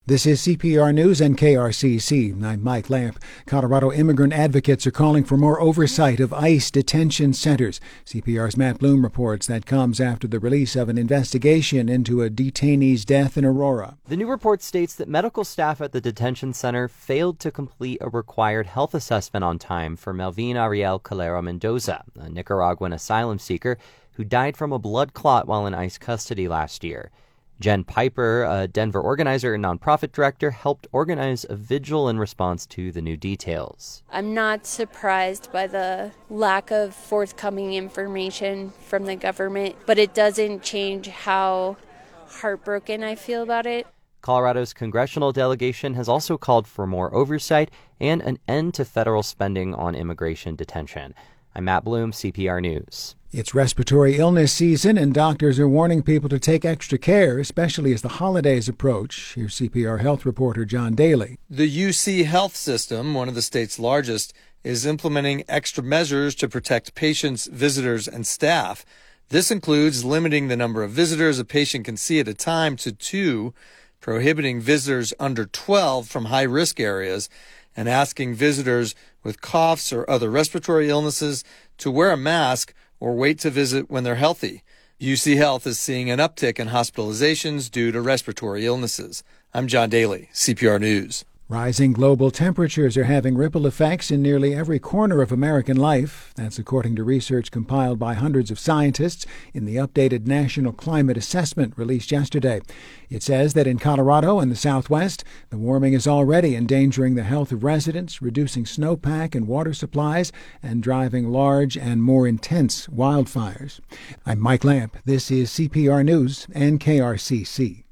This is CPR News and KRCC. I'm Mike Lamp. Colorado immigrant advocates are calling for more oversight of ICE detention centers. CPR's Matt Bloom reports that comes after the release of an investigation into a detainee's death in Aurora. The new report states that medical staff at the detention center failed to complete a required health assessment on time for Melvin Ariel Calero Mendoza, a Nicaraguan asylum seeker who died from a blood clot while in ICE custody last year. Jen Piper, a Denver organizer and nonprofit director, helped organize a vigil in response to the new details. I'm not surprised by the lack of forthcoming information from the government, but it doesn't change how heartbroken I feel about it. Colorado's congressional delegation has also called for more oversight and an end to federal spending on immigration detention. I'm Matt Bloom, CPR News. It's respiratory illness season, and doctors are warning people to take extra care, especially as the holidays approach. Here's CPR health reporter John Daly. The UC Health System, one of the state's largest, is implementing extra measures to protect patients, visitors, and staff. This includes limiting the number of visitors a patient can see at a time to 2, prohibiting visitors under 12 from high-risk areas, and asking visitors with coughs or other respiratory illnesses to wear a mask or wait to visit when they're healthy. UC Health is seeing an uptick in hospitalizations due to respiratory illnesses. I'm John Daly, CPR News. Rising global temperatures are having ripple effects in nearly every corner of American life. That's according to research compiled by hundreds of scientists in the updated National Climate Assessment released yesterday. It says that in Colorado and the Southwest, the warming is already endangering the health of residents, reducing snowpack and water supplies, and driving large and more intense wildfires. I'm Mike Lamp. This is CPR News and KRCC.